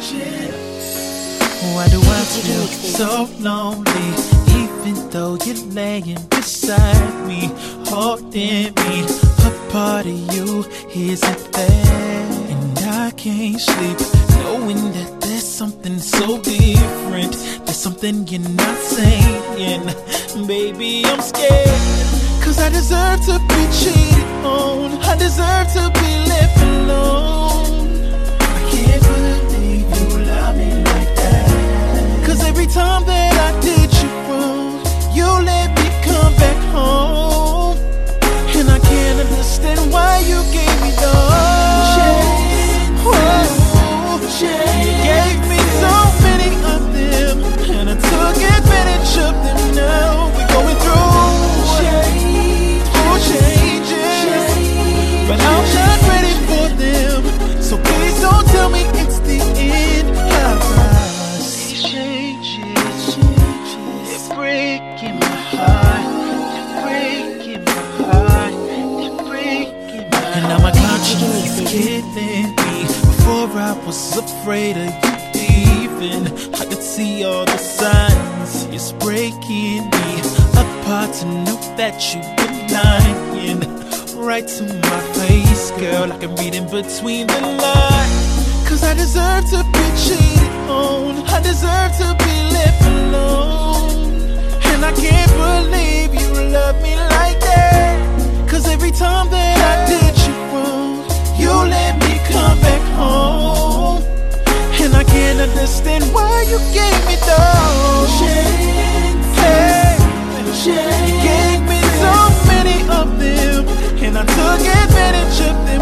Why do I feel so lonely, even though you're laying beside me, holding me? A part of you isn't there, and I can't sleep knowing that there's something so different. There's something you're not saying. Baby, I'm scared, 'cause I deserve to be cheated on. I deserve to be left alone. I can't believe you love me like that, 'cause every time that I did you wrong, you let me come back home. And I can't understand why you gave me the chance. You gave me so many of them, and I took advantage of them. Now we're going through changes, but I'm not ready for them. So please don't tell me it's the end. These changes, they're breaking my heart. They're breaking my heart. They're breaking my heart. And now my conscience is killing me. Before I was afraid of you leaving, I could see all the signs. It's breaking me apart to know that you've been lying right to my face, girl. I can read in between the lines, 'cause I deserve to be cheated on. I deserve to be left alone. And I can't believe you love me like that, 'cause every time that I did you wrong, you let me come back home. And I can't understand why you gave me those chances. You gave me so many of them, and I took advantage of them.